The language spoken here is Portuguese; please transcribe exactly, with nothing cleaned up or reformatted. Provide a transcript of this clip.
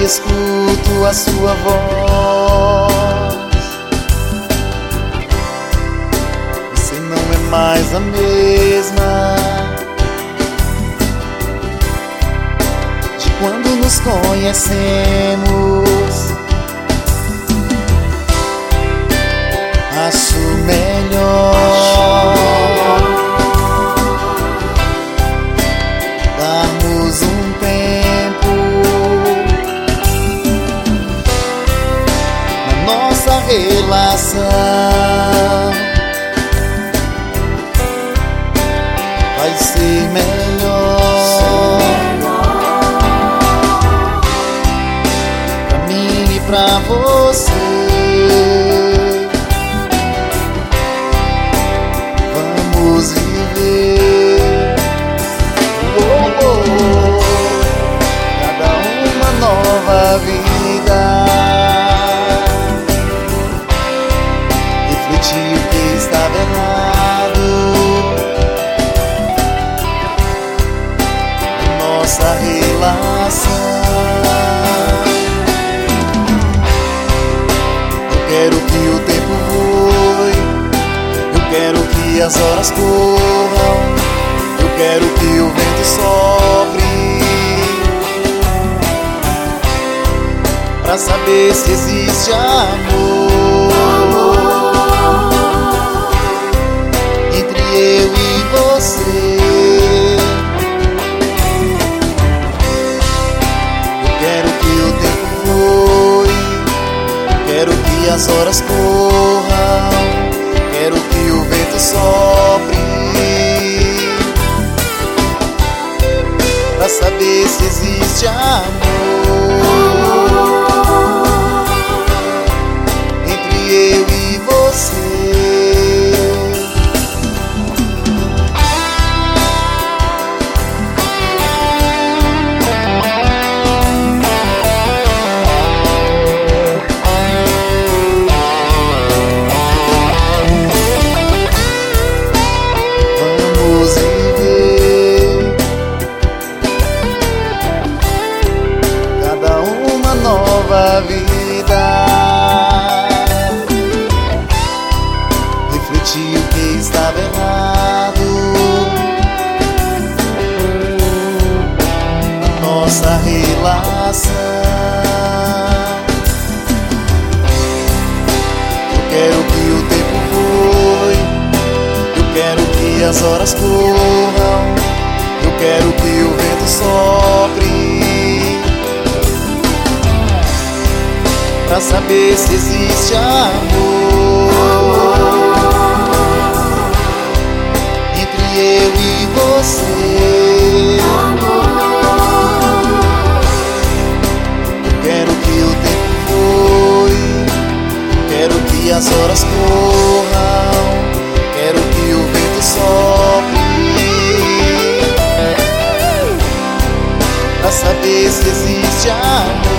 escuto a sua voz. Você não é mais a mesma de quando nos conhecemos. Acho melhor darmos um tempo na nossa relação. Vai ser melhor pra mim e pra você. Vamos viver oh, oh, cada uma nova vida, refletir o que estava errado em nossa relação. Eu quero que o tempo voe, eu quero que as horas corram, eu quero que o vento sopre, pra saber se existe amor entre eu e você. Eu quero que o tempo voe, eu quero que as horas corram, quero que o vento sopre, pra saber se existe amor entre eu e você. Nova vida, refletir o que estava errado na nossa relação. Eu quero que o tempo voe, eu quero que as horas corram, eu quero que o vento sopre, pra saber se existe amor entre eu e você. Eu quero que o tempo voe, quero que as horas corram, quero que o vento sopre, pra saber se existe amor